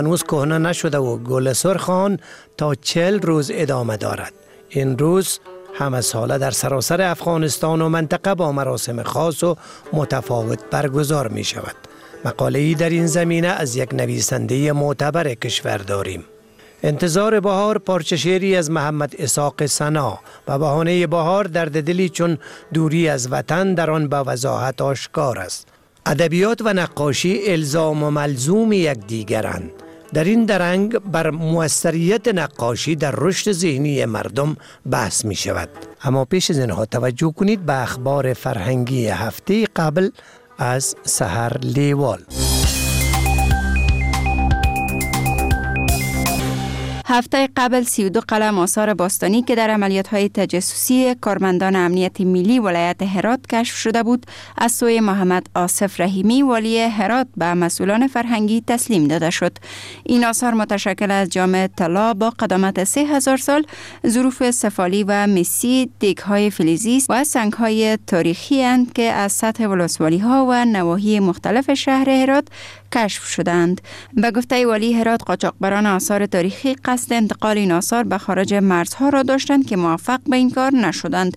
هنوز کهنه نشده و گل سرخ آن تا 40 روز ادامه دارد. این روز همه ساله در سراسر افغانستان و منطقه با مراسم خاص و متفاوت برگزار می شود. مقاله‌ای در این زمینه از یک نویسنده معتبر کشور داریم. انتظار بهار پارچه شعری از محمد اسحاق سنا و بهانه بهار درد دلی چون دوری از وطن در آن به وضاحت آشکار است. ادبیات و نقاشی الزام و ملزوم یکدیگرند. در این درنگ بر موثریت نقاشی در رشد ذهنی مردم بحث می شود. اما پیش از اینها توجه کنید به اخبار فرهنگی هفته قبل از سحر لیوال. هفته قبل 32 قلم آثار باستانی که در عملیات‌های تجسسی کارمندان امنیت ملی ولایت هرات کشف شده بود از سوی محمد آصف رحیمی والی هرات به مسئولان فرهنگی تسلیم داده شد. این آثار متشکل از جام طلا با قدامت 3000 سال، ظروف سفالی و مسی، دیگ‌های فلزی و سنگ‌های تاریخی اند که از سطح ولسوالی‌ها و نواحی مختلف شهر هرات کشف شدند. به گفته والی هرات، قاچاقبران آثار تاریخی قصد انتقال این آثار به خارج مرزها را داشتند که موفق به این کار نشدند.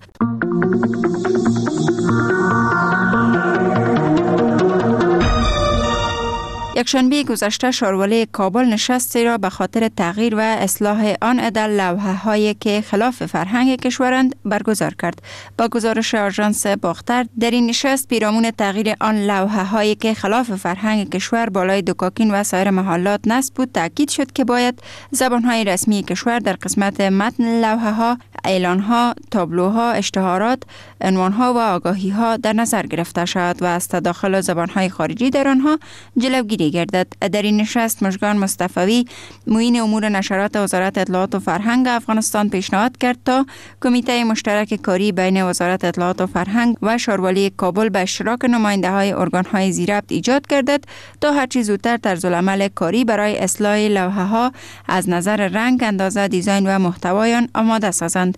یکشنبه گذشته شاروالی کابل نشستی را به خاطر تغییر و اصلاح آن عده لوحه‌هایی که خلاف فرهنگ کشورند برگزار کرد. با گزارش آژانس باختر، در این نشست پیرامون تغییر آن لوحه‌هایی که خلاف فرهنگ کشور بالای دکاکین و سایر محلات نصب بود تاکید شد که باید زبان‌های رسمی کشور در قسمت متن لوحه‌ها، اعلان‌ها، تابلوها، اشتهارات، عنوان‌ها و آگاهی‌ها در نظر گرفته شود و از تداخل زبان‌های خارجی در آنها جلوگیری گردد. در این نشست مژگان مصطفوی، معین امور نشرات وزارت اطلاعات و فرهنگ افغانستان، پیشنهاد کرد تا کمیته مشترک کاری بین وزارت اطلاعات و فرهنگ و شاروالی کابل به اشتراک نماینده‌های ارگان‌های زیربط ایجاد گردد تا هرچه زودتر طرزالعمل کاری برای اصلاح لوحه‌ها از نظر رنگ، اندازه، دیزاین و محتوای آن آماده سازند.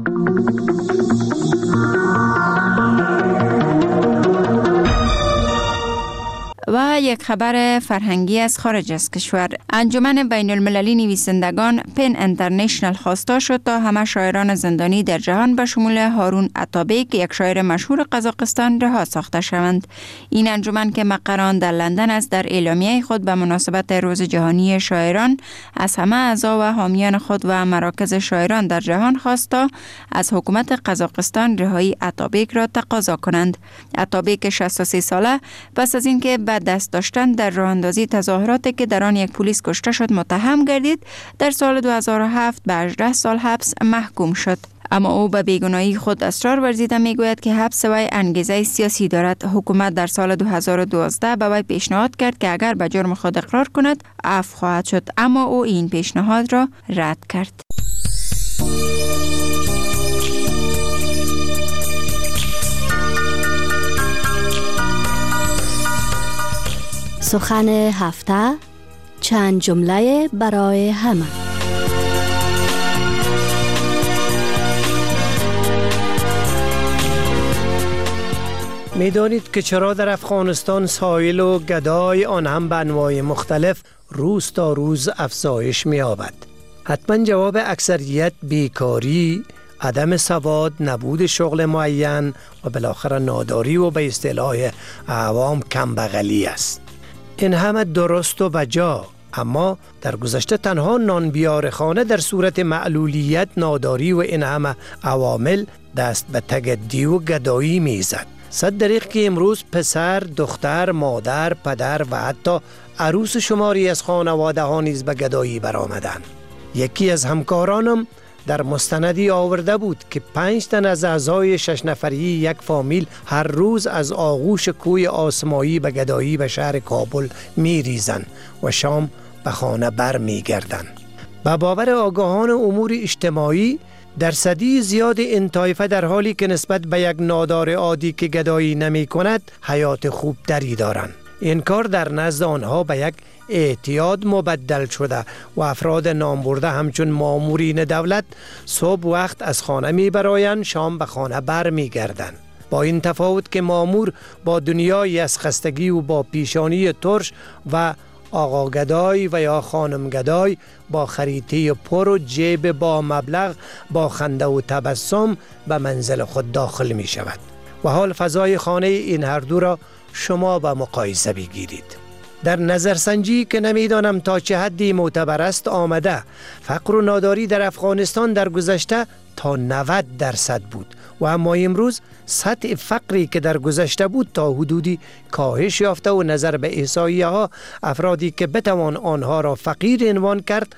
و یک خبر فرهنگی از خارج از کشور. انجمن بین المللی نویسندگان پن انترنشنال خواسته شد تا همه شاعران زندانی در جهان به شمول هارون عطابک، یک شاعر مشهور قزاقستان، رها ساخته شوند. این انجمن که مقر آن در لندن است، در اعلامیه خود به مناسبت روز جهانی شاعران از همه اعضا و حامیان خود و مراکز شاعران در جهان خواست تا از حکومت قزاقستان رهایی عطابک را تقاضا کنند. عطابک 63 ساله پس از اینکه دست داشتن در راه اندازی تظاهراتی که در آن یک پلیس کشته شد متهم گردید، در سال 2007 به 18 سال حبس محکوم شد. اما او به بیگناهی خود اصرار ورزیده میگوید که حبس وی انگیزه سیاسی دارد. حکومت در سال 2012 به وی پیشنهاد کرد که اگر به جرم خود اقرار کند عفو خواهد شد، اما او این پیشنهاد را رد کرد. سخن هفته، چند جمله برای همه. می‌دانید که چرا در افغانستان سایل و گدای آن هم به انواع مختلف روز تا روز افزایش می‌یابد؟ حتما جواب اکثریت بیکاری، عدم سواد، نبود شغل معین و بالاخره ناداری و به اصطلاح عوام کمبغلی است. این همه درست و بجا، اما در گذشته تنها نان بیار خانه در صورت معلولیت، ناداری و این همه عوامل دست به تگدی و گدایی میزد. صد دریغ که امروز پسر، دختر، مادر، پدر و حتی عروس شماری از خانواده ها نیز به گدایی برآمدند. یکی از همکارانم در مستندی آورده بود که 5 تن از اعضای 6 نفری یک فامیل هر روز از آغوش کوی آسمایی به گدایی به شهر کابل می ریزند و شام به خانه بر می گردند. به باور آگاهان امور اجتماعی، درصدی زیاد این طایفه در حالی که نسبت به یک نادار عادی که گدایی نمی کند حیات خوب تری دارند. این کار در نزد آنها به یک اعتیاد مبدل شده و افراد نامبرده همچون مامورین دولت صبح وقت از خانه می برایند، شام به خانه بر می گردند. با این تفاوت که مامور با دنیای از خستگی و با پیشانی ترش و آقا گدای و یا خانم گدای با خریطه پر و جیب با مبلغ با خنده و تبسم به منزل خود داخل می شود و حال فضای خانه این هر دو را شما به مقایسه بگیرید. در نظرسنجی که نمیدانم تا چه حدی معتبر است آمده فقر و ناداری در افغانستان در گذشته تا 90% بود و اما امروز سطح فقری که در گذشته بود تا حدودی کاهش یافته و نظر به احصایه ها افرادی که بتوان آنها را فقیر عنوان کرد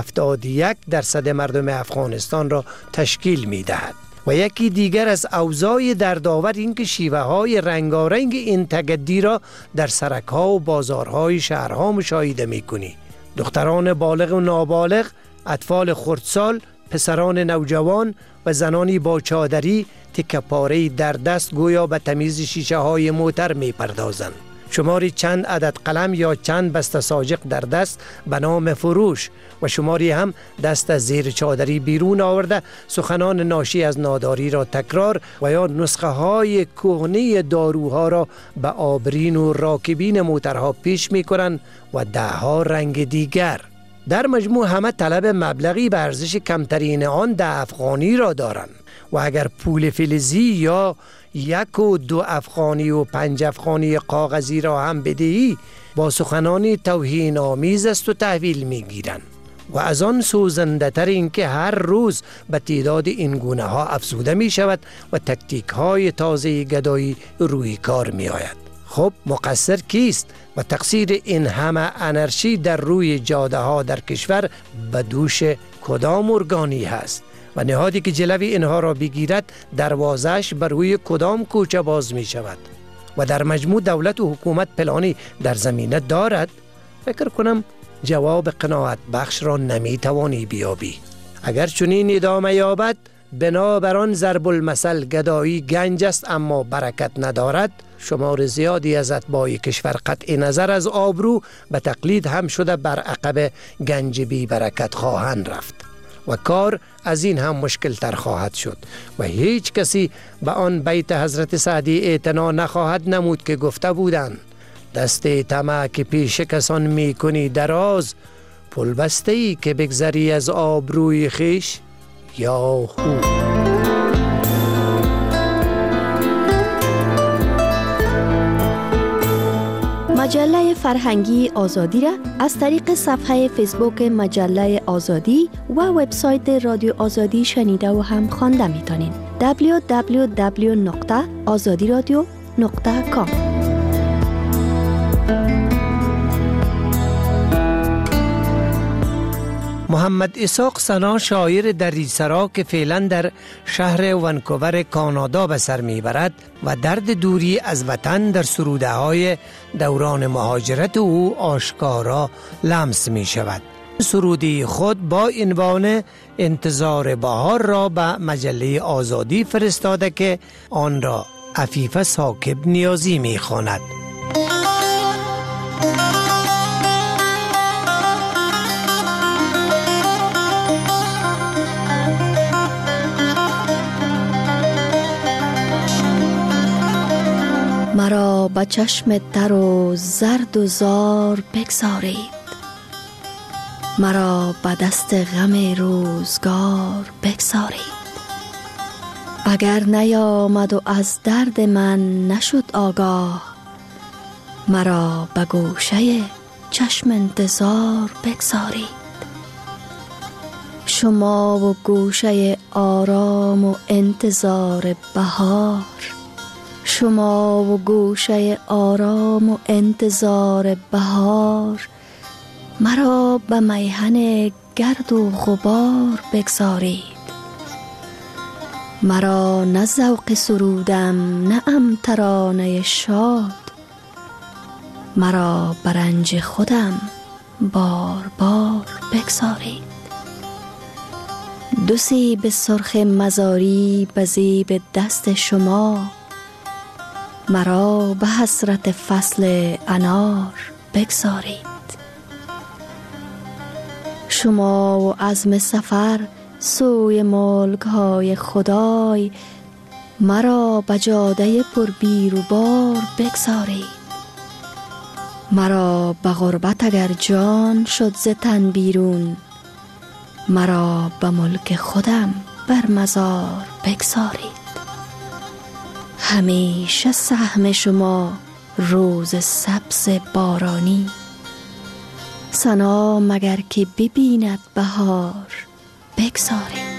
71% مردم افغانستان را تشکیل می دهد. و یکی دیگر از اوضاع دردآور این که شیوه های رنگارنگ این تگدی را در سرک‌ها و بازارهای شهرها مشاهده می‌کنی. دختران بالغ و نابالغ، اطفال خردسال، پسران نوجوان و زنانی با چادری تکه پاره‌ای در دست گویا به تمیز شیشه های موتر می‌پردازند. شماری چند عدد قلم یا چند بسته ساجق در دست به نام فروش و شماری هم دست از زیر چادری بیرون آورده سخنان ناشی از ناداری را تکرار و یا نسخه های کهنه داروها را به آبرین و راکبین موترها پیش می کنند و 10 رنگ دیگر. در مجموع همه طلب مبلغی به ارزش کمترین آن 10 افغانی را دارند و اگر پول فلزی یا 1 و 2 افغانی و 5 افغانی کاغذی را هم بدهی با سخنانی توهین آمیز است و تحویل می گیرند و از آن سوزنده تر این که هر روز به تعداد این گونه ها افزوده می شود و تکتیک های تازه گدایی روی کار می آید. خب مقصر کیست و تقصیر این همه انرژی در روی جاده ها در کشور به دوش کدام ارگانی هست و نهادی که جلوی اینها را بگیرد دروازش بر روی کدام کوچه باز می شود و در مجموع دولت و حکومت پلانی در زمینه دارد؟ فکر کنم جواب قناعت بخش را نمی توانی بیابی. اگر چنین ادامه یابد بنابران ضرب المثل گدایی گنج است اما برکت ندارد، شمار زیادی از اتباع کشور قطع نظر از آبرو به تقلید هم شده بر عقب گنج بی برکت خواهند رفت و کار از این هم مشکل تر خواهد شد و هیچ کسی به آن بیت حضرت سعدی اعتنا نخواهد نمود که گفته بودند دست طمع که پیش کسان می کنی دراز، پل بسته ای که بگذری از آبروی خیش یا خوب. مجله فرهنگی آزادی را از طریق صفحه فیسبوک مجله آزادی و وبسایت رادیو آزادی شنیده و هم خوانده می‌تونین. www.azadiradio.com. محمد اسحاق سنا شاعر دریسرا که فعلا در شهر ونکوور کانادا به سر میبرد و درد دوری از وطن در سروده های دوران مهاجرت او آشکارا لمس می شود. سرودی خود با عنوان انتظار بهار را به مجله آزادی فرستاده که آن را عفیف ساکب نیازی می خواند. مرا به چشم تر و زرد و زار بگذارید، مرا به دست غم روزگار بگذارید. اگر نیامد و از درد من نشد آگاه، مرا به گوشه چشم انتظار بگذارید. شما و گوشه آرام و انتظار بهار، شما و گوشه آرام و انتظار بهار، مرا به میهن گرد و غبار بگذارید. مرا نه ذوق سرودم نه ام ترانه شاد، مرا به رنج خودم بار بار بگذارید. دو سیب سرخ مزاری به زیب دست شما، مرا به حسرت فصل انار بگذارید. شما و عزم سفر سوی ملک‌های خدای، مرا به جاده پر بیر و بار بگذارید. مرا به غربت اگر جان شد ز تن بیرون، مرا به ملک خودم بر مزار بگذارید. همیشه سهم شما روز سبز بارانی، سنا مگر که ببیند بهار بگذارید.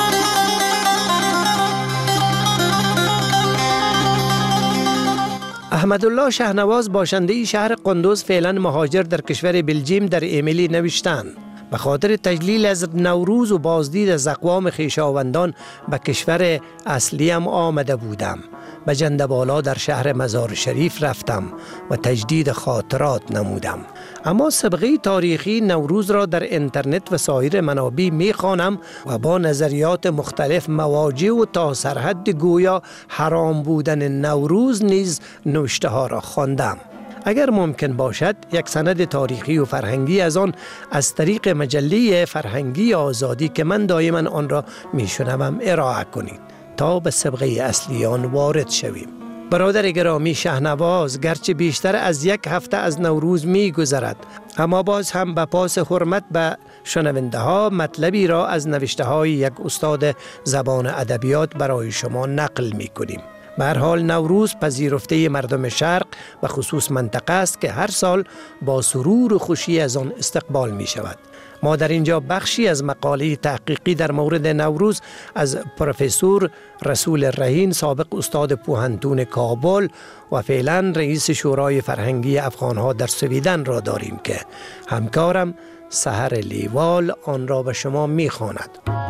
احمدالله شهنواز باشنده شهر قندوز فعلا مهاجر در کشور بلژیم در ایمیلی نوشتند: به خاطر تجلیل از نوروز و بازدید از اقوام خویشاوندان به کشور اصلیم آمده بودم. به جندبالا در شهر مزار شریف رفتم و تجدید خاطرات نمودم. اما سابقه تاریخی نوروز را در اینترنت و سایر منابع می‌خوانم و با نظریات مختلف مواجه و تا سرحد گویا حرام بودن نوروز نیز نوشته ها را خواندم. اگر ممکن باشد یک سند تاریخی و فرهنگی از آن از طریق مجله فرهنگی آزادی که من دائما آن را میشنوم ارائه کنید تا به سابقه اصلی آن وارد شویم. برادر گرامی شهنواز گرچه بیشتر از یک هفته از نوروز می گذرد، اما باز هم به پاس حرمت به شنونده ها مطلبی را از نوشته های یک استاد زبان ادبیات برای شما نقل می کنیم. به هر حال نوروز پذیرفته مردم شرق و خصوص منطقه است که هر سال با سرور و خوشی از آن استقبال می شود. ما در اینجا بخشی از مقاله تحقیقی در مورد نوروز از پروفسور رسول رهین، سابق استاد پوهنتون کابل و فعلا رئیس شورای فرهنگی افغانها در سویدن را داریم که همکارم سحر لیوال آن را به شما می خواند.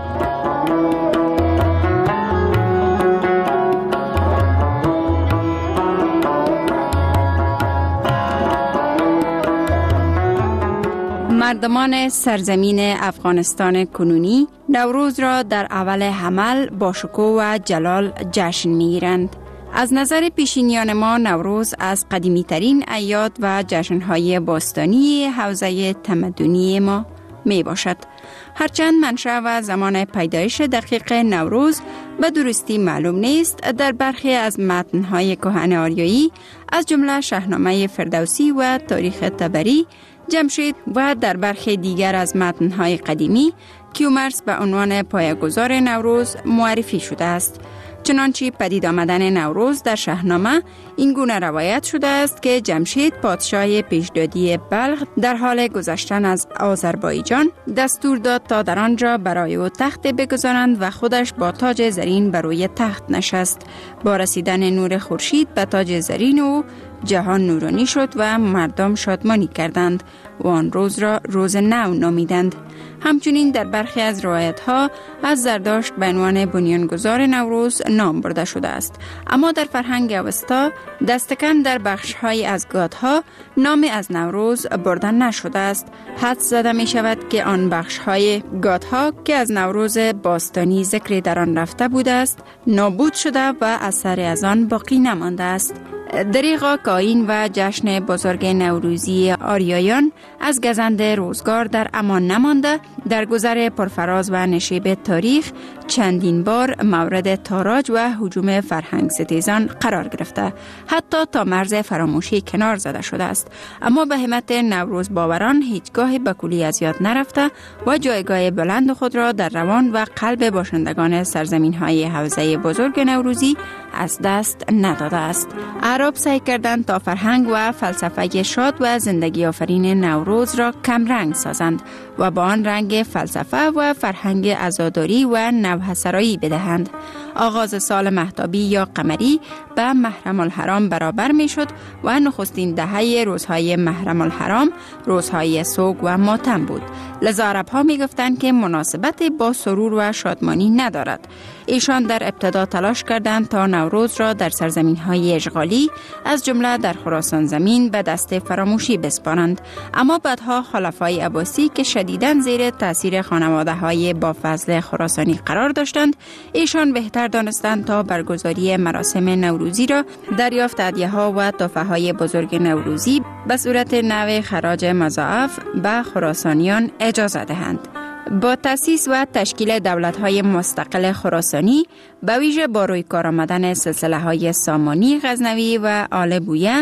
مردمان سرزمین افغانستان کنونی نوروز را در اول حمل با شکوه و جلال جشن می‌گیرند. از نظر پیشینیان ما نوروز از قدیمی ترین اعیاد و جشن‌های باستانی حوزه تمدنی ما می باشد. هرچند منشأ و زمان پیدایش دقیق نوروز به درستی معلوم نیست، در برخی از متن‌های کهن آریایی از جمله شاهنامه فردوسی و تاریخ طبری، جمشید و در برخی دیگر از متن‌های قدیمی کیومرث به عنوان پایه‌گذار نوروز معرفی شده است. چنانچه پدید آمدن نوروز در شاهنامه این گونه روایت شده است که جمشید پادشاه پیشدادی بلخ در حال گذشتن از آذربایجان دستور داد تا در آنجا برای او تخت بگذارند و خودش با تاج زرین بر روی تخت نشست. با رسیدن نور خورشید به تاج زرین او جهان نورانی شد و مردم شادمانی کردند و آن روز را روز نو نامیدند. همچنین در برخی از روایت‌ها از زرداشت به عنوان بنیانگذار نوروز نام برده شده است. اما در فرهنگ اوستا دستکم در بخش‌های از گادها نام از نوروز برده نشده است. حدس زده می شود که آن بخش‌های گادها که از نوروز باستانی ذکر در آن رفته بوده است نابود شده و اثر از آن باقی نمانده است. دریغا کاین و جشن بزرگ نوروزی آریایان از گزند روزگار در امان نمانده، در گذر پرفراز و نشیب تاریخ چندین بار مورد تاراج و هجوم فرهنگ ستیزان قرار گرفته، حتی تا مرز فراموشی کنار زده شده است. اما به همت نوروز باوران هیچگاه به کلی از یاد نرفته و جایگاه بلند خود را در روان و قلب باشندگان سرزمین های حوزه بزرگ نوروزی از دست نداده است. اعراب سعی کردند تا فرهنگ و فلسفه شاد و زندگی آفرین نوروز را کم رنگ سازند و با آن رنگ فلسفه و فرهنگ عزاداری و نوحه‌سرایی بدهند. آغاز سال مهتابی یا قمری به محرم الحرام برابر می شد و نخستین دهه روزهای محرم الحرام روزهای سوگ و ماتم بود. لذا عرب ها می گفتند که مناسبت با سرور و شادمانی ندارد. ایشان در ابتدا تلاش کردند تا نوروز را در سرزمین های اشغالی از جمله در خراسان زمین به دست فراموشی بسپارند، اما بعدها خلفای عباسی که شدیداً زیر تاثیر خانواده های با فضل خراسانی قرار داشتند، ایشان بهتر دانستند تا برگزاری مراسم نوروزی را دریافت هدیه ها و تحفه های بزرگ نوروزی به صورت نوع خراج مضاعف به خراسانیان اجازه دهند. با تأسیس و تشکیل دولت‌های مستقل خراسانی، به ویژه با روی کار آمدن سلسله‌های سامانی، غزنوی و آل بویه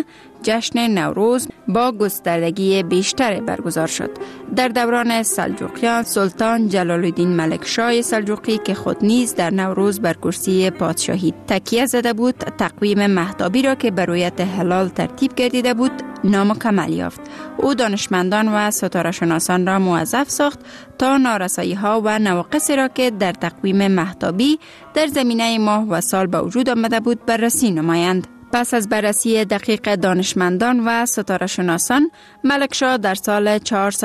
جشن نوروز با گستردگی بیشتر برگزار شد. در دوران سلجوقیان سلطان جلال الدین ملکشاه سلجوقی که خود نیز در نوروز بر کرسی پادشاهی تکیه زده بود، تقویم مهتابی را که بر رویت هلال ترتیب گردیده بود نامکمل یافت. او دانشمندان و ستاره شناسان را موظف ساخت تا نارسایی ها و نواقصی را که در تقویم مهتابی در زمینه ماه و سال به وجود آمده بود بررسی نمایند. پس از بررسی دقیق دانشمندان و ستاره شناسان، ملکشاه در سال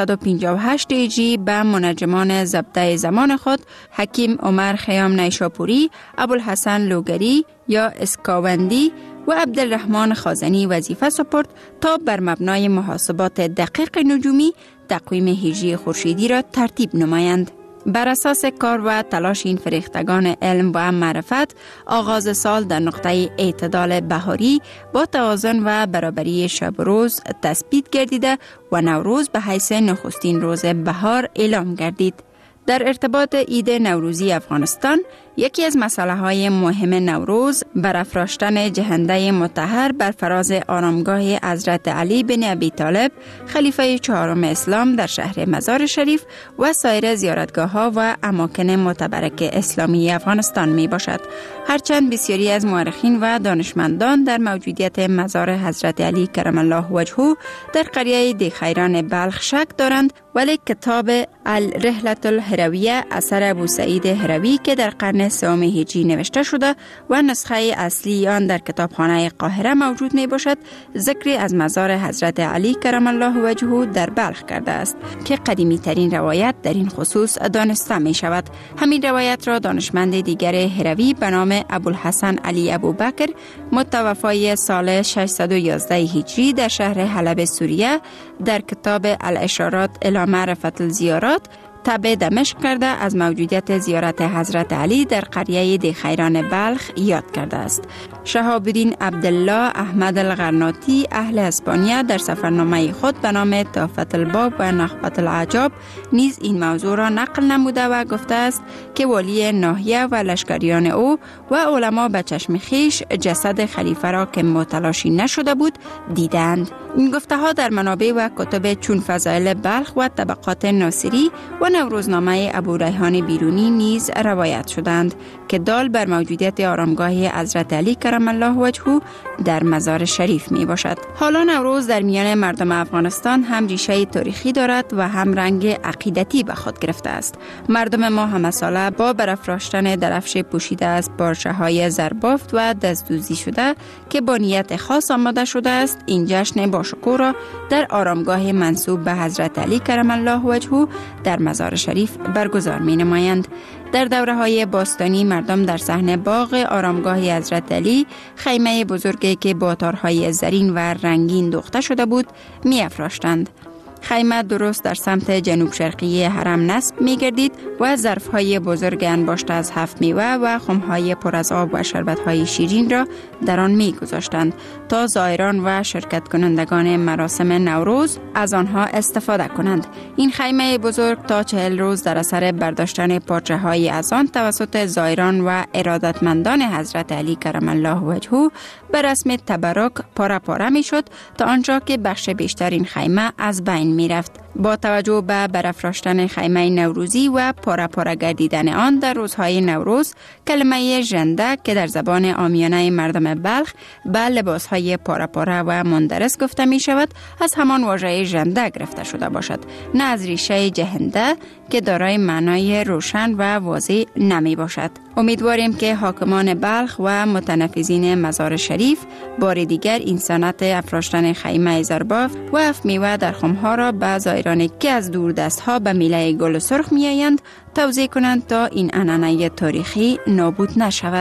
458 هجری به منجمان زبده زمان خود حکیم عمر خیام نیشاپوری، ابوالحسن لوگری یا اسکاوندی و عبدالرحمن خازنی وظیفه سپرد تا بر مبنای محاسبات دقیق نجومی تقویم هجری خورشیدی را ترتیب نمایند. بر اساس کار و تلاش این فریختگان علم و معرفت، آغاز سال در نقطه اعتدال بهاری با توازن و برابری شب و روز تثبیت گردیده و نوروز به حیث نخستین روز بهار اعلام گردید. در ارتباط عید نوروزی افغانستان، یکی از مسئله های مهم نوروز برافراشتن جهنده مطهر بر فراز آرامگاه حضرت علی بن ابی طالب خلیفه چهارم اسلام در شهر مزار شریف و سایر زیارتگاه ها و اماکن متبرک اسلامی افغانستان می باشد. هرچند بسیاری از مورخین و دانشمندان در موجودیت مزار حضرت علی کرم الله وجهه در قریه دیخیران بلخ شک دارند، ولی کتاب الرحلة الهرویه اثر ابو سعید هروی که در قرن سوم هجری نوشته شده و نسخه اصلی آن در کتابخانه قاهره موجود می باشد، ذکری از مزار حضرت علی کرم الله وجهه در بلخ کرده است که قدیمی ترین روایت در این خصوص دانسته می شود. همین روایت را دانشمند دیگر هروی به نام ابوالحسن علی ابوبکر متوفای سال 611 هجری در شهر حلب سوریه در کتاب الاشارات الی معرفت الزیارات تبع دمشق کرده از موجودیت زیارت حضرت علی در قریه دیخیران بلخ یاد کرده است. شهاب الدین عبدالله احمد الغرناطی اهل اسپانیا در سفرنامه خود به نام تحفة الباب و نخبة العجاب نیز این موضوع را نقل نموده و گفته است که والی ناحیه و لشکریان او و علما به چشم خیش جسد خلیفه را که متلاشی نشده بود دیدند. این گفته ها در منابع و کتب چون فضائل بلخ و طبقات ناصری و نوروزنامه ابو ریحان بیرونی نیز روایت شدند که دال بر موجودیت آرامگاه حضرت علی کرم الله وجهه در مزار شریف می باشد. حالا نوروز در میان مردم افغانستان هم ریشه تاریخی دارد و هم رنگ عقیدتی به خود گرفته است. مردم ما همه ساله با برافراشتن درفش پوشیده از پارچه های زربافت و دستدوزی شده که با نیت خاص آماده شده است، این جشن باشکوه را در آرامگاه منسوب به حضرت علی کرم الله وجهه در مزار شریف برگزار می نمایند. در دوره های باستانی مردم در صحن باغ آرامگاه حضرت علی خیمه بزرگی که با تارهای زرین و رنگین دوخته شده بود می افراشتند. خیمه درست در سمت جنوب شرقی حرم نصب می گردید و ظرف های بزرگ انباشته از 7 میوه و خم های پر از آب و شربت های شیرین را در آن می گذاشتند تا زائران و شرکت کنندگان مراسم نوروز از آنها استفاده کنند. این خیمه بزرگ تا 40 روز در اثر برداشتن پارچه های از آن توسط زائران و ارادتمندان حضرت علی کرم الله وجهه به رسم تبرک پاره پاره می شد تا آنجا که بخش بیشتر این خیمه از بین می رفت. با توجه به برافراشتن خیمه نوروزی و پاره پاره گردیدن آن در روزهای نوروز، کلمه ژنده که در زبان عامیانه مردم بلخ به لباسهای پاره پاره و مندرس گفته می شود از همان واژه ژنده گرفته شده باشد، نه از ریشه جهنده که دارای معنای روشن و واضح نمی باشد. امیدواریم که حاکمان بلخ و متنفذین مزار شریف بار دیگر این سنت افراشتن خیمه زرباف و افمیوه در خمها را به زائرانی که از دور دست ها به میله گل سرخ می آیند توضیح کنند تا این عنعنه تاریخی نابود نشود.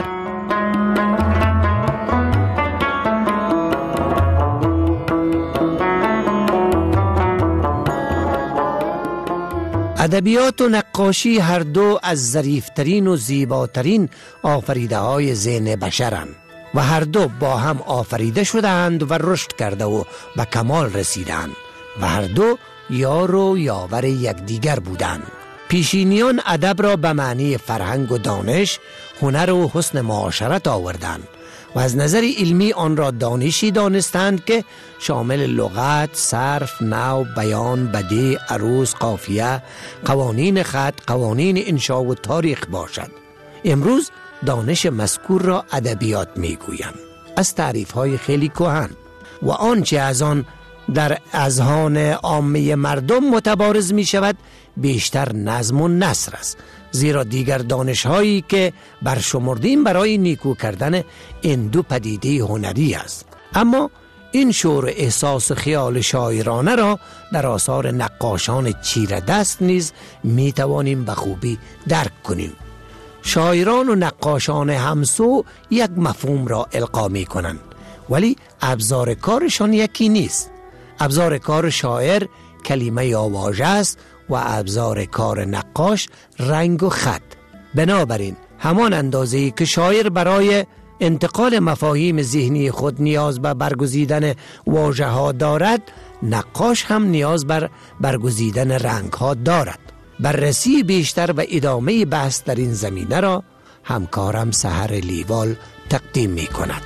ادبیات و نقاشی هر دو از ظریفترین و زیباترین آفریده های ذهن بشرند و هر دو با هم آفریده شدند و رشد کرده و به کمال رسیدند و هر دو یار و یاور یکدیگر بودند. پیشینیان ادب را به معنی فرهنگ و دانش، هنر و حسن معاشرت آوردند و از نظر علمی آن را دانشی دانستند که شامل لغت، صرف، نحو، بیان، بدیع، عروض، قافیه، قوانین خط، قوانین انشا و تاریخ باشد. امروز دانش مذکور را ادبیات میگویند، از تعریف‌های خیلی کهن و آنچه از آن در اذهان عامه مردم متبارز می شود بیشتر نظم و نثر است، زیرا دیگر دانش‌هایی که برشمردیم برای نیکو کردن این دو پدیده هنری است. اما این شعور و احساس و خیال شاعرانه را در آثار نقاشان چیره دست نیز می توانیم به خوبی درک کنیم. شاعران و نقاشان همسو یک مفهوم را القا می کنند، ولی ابزار کارشان یکی نیست. ابزار کار شاعر کلمه یا واژه است و ابزار کار نقاش رنگ و خط. بنابراین همان اندازه‌ای که شاعر برای انتقال مفاهیم ذهنی خود نیاز به برگزیدن واژه ها دارد، نقاش هم نیاز بر برگزیدن رنگ ها دارد. بررسی بیشتر و ادامه بحث در این زمینه را همکارم سحر لیوال تقدیم می کند.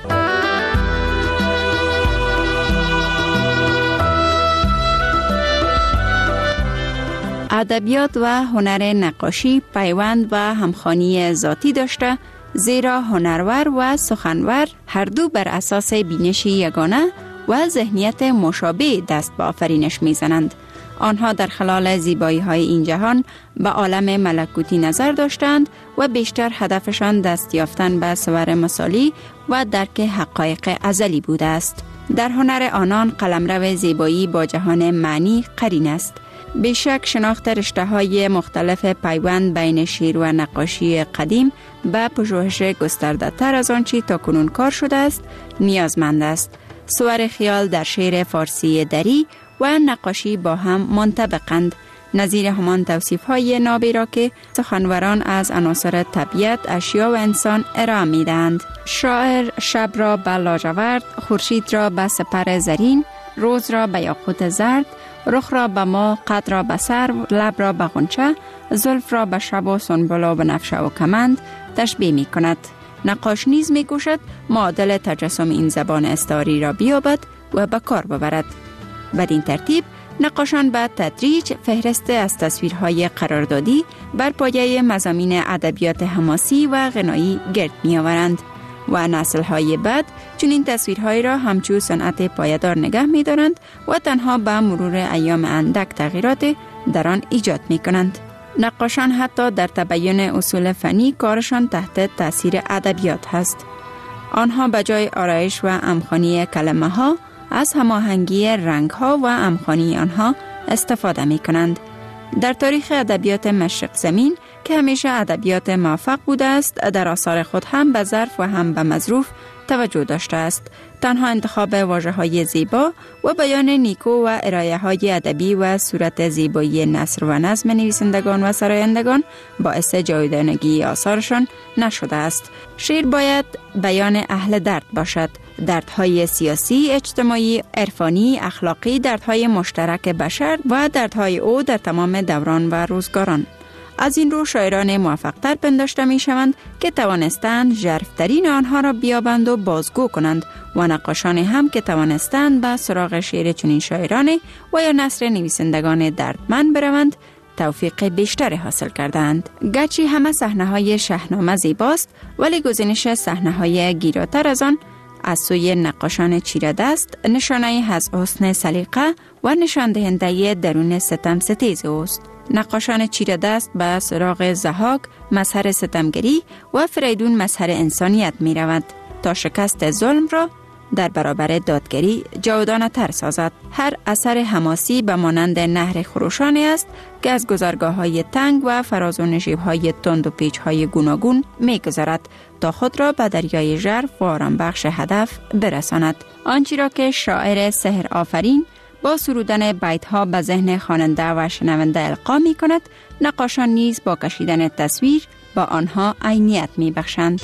ادبیات و هنر نقاشی پیوند و همخوانی ذاتی داشته، زیرا هنرور و سخنور هر دو بر اساس بینش یگانه و ذهنیت مشابه دست به آفرینش میزنند. آنها در خلال زیبایی های این جهان به عالم ملکوتی نظر داشتند و بیشتر هدفشان دست یافتن به صور مثالی و درک حقایق ازلی بوده است. در هنر آنان قلمرو زیبایی با جهان معنی قرین است. بیشک شناخت رشته‌های مختلف پیوند بین شعر و نقاشی قدیم به پژوهش گسترده تر از آنچه تاکنون کار شده است نیازمند است. صور خیال در شعر فارسی دری و نقاشی با هم منطبقند، نظیر همان توصیف‌های نابی را که سخنوران از عناصر طبیعت، اشیا و انسان ارائه می‌دهند. شاعر شب را به لاجورد، خورشید را به سپر زرین، روز را به یاقوت زرد، رخ را به ما، قد را به سرو، لب را به غنچه، زلف را به شب و سنبل و بنفشه و کمند تشبیه می کند. نقاش نیز می کوشد معادل تجسم این زبان استعاری را بیابد و به کار ببرد. بدین ترتیب نقاشان به تدریج فهرست از تصویرهای قراردادی بر پایه مضامین ادبیات حماسی و غنایی گرد می آورند و نسل‌های بعد چنین تصویرهای را همچون صنعت پایدار نگه می‌دارند و تنها به مرور ایام اندک تغییرات در آن ایجاد می‌کنند. نقاشان حتی در تبیین اصول فنی کارشان تحت تاثیر ادبیات هست. آنها به جای آرایش و همخوانی کلمه‌ها از هماهنگی رنگ‌ها و همخوانی آنها استفاده می‌کنند. در تاریخ ادبیات مشرق زمین که همیشه ادبیات موفق بوده است، در آثار خود هم به ظرف و هم به مظروف توجه داشته است. تنها انتخاب واژه‌های زیبا و بیان نیکو و ارائه‌های ادبی و صورت زیبایی نثر و نظم نویسندگان و سرایندگان باعث جاودانگی آثارشان نشده است. شعر باید بیان اهل درد باشد، دردهای سیاسی، اجتماعی، عرفانی، اخلاقی، دردهای مشترک بشر و دردهای او در تمام دوران و روزگاران. از این رو شاعران موفق‌تر پنداشته می‌شوند که توانستند ژرف‌ترین آنها را بیابند و بازگو کنند و نقاشان هم که توانستند به سراغ شعر چنین شاعران و یا نثر نویسندگان دردمند بروند توفیق بیشتر حاصل کردند. گرچه همه صحنه‌های شاهنامه زیباست، ولی گزینش صحنه‌های گیراتر از آن از سوی نقاشان چیره دست نشانه از حسن سلیقه و نشان دهنده درون ستم ستیز اوست. نقاشان چیره دست به سراغ ضحاک مظهر ستمگری و فریدون مظهر انسانیت می رود تا شکست ظلم را در برابر دادگری جاودانه تر سازد. هر اثر حماسی به مانند نهر خروشانی است که از گذرگاه‌های تنگ و فراز و نشیب‌های تند و پیچ‌های گوناگون می‌گذرد تا خود را به دریای ژرف و آرامبخش هدف برساند. آنچه را که شاعر سحر آفرین با سرودن بیت‌ها به ذهن خواننده و شنونده القا می‌کند، نقاشان نیز با کشیدن تصویر با آنها عینیت می‌بخشند.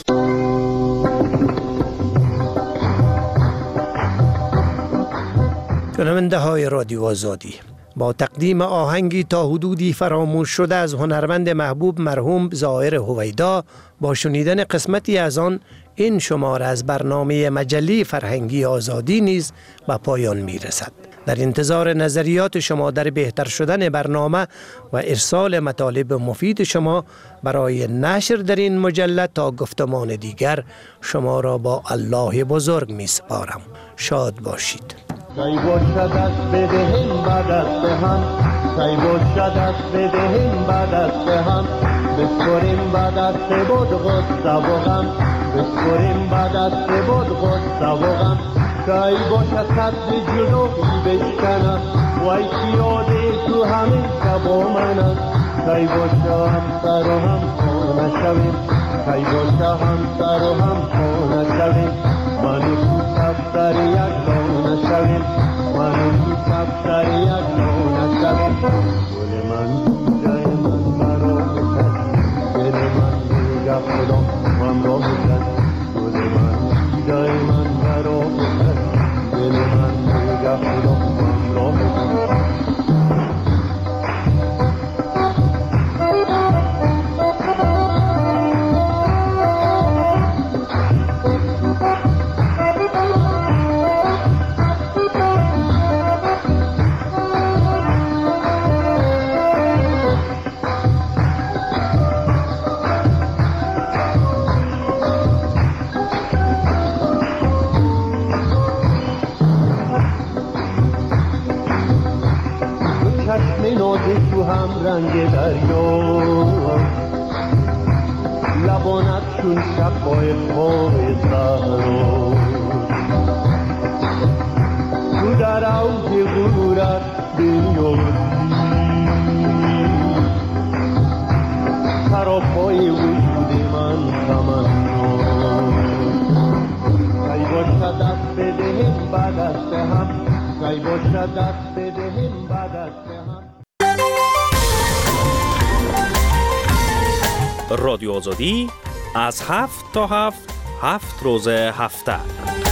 شنونده های رادیو آزادی، با تقدیم آهنگی تا حدودی فراموش شده از هنرمند محبوب مرحوم ظاهر هویدا، با شنیدن قسمتی از آن این شماره از برنامه مجله فرهنگی آزادی نیز به پایان می رسد. در انتظار نظریات شما در بهتر شدن برنامه و ارسال مطالب مفید شما برای نشر در این مجله تا گفتمان دیگر شما را با الله بزرگ می سپارم. شاد باشید. سعی باشد دست بدهیم بعد دست هم، سعی باشد دست بدهیم بعد دست هم، بسپریم بعد دست بود غصه و غم، بسپریم بعد دست بود غصه و غم. سعی باشد صدر جلوی بشکنم، وای پیاده تو همین شب و منم. سعی باشد همسر و هم خونه شویم، سعی باشد همسر و هم خونه شویم، منو تو سفتر یک لانه شویم، منو تو سفتر یک لانه شویم. گل من جای من مرا بکن، دل من میگه خدا همراه کن. گل من جای من مرا بکن، دل من میگه خدا همراه کن. تو هم رنگ دریا، لبانت چون شبای خواب زهرا، تو در اوج غرورت بنیازی، سراپای وجود من تمنا. سعی باشد دست بدهیم بعد دست هم، سعی باشد دست بدهیم بعد دست هم. رادیو آزادی از 7 تا 7 روز هفته.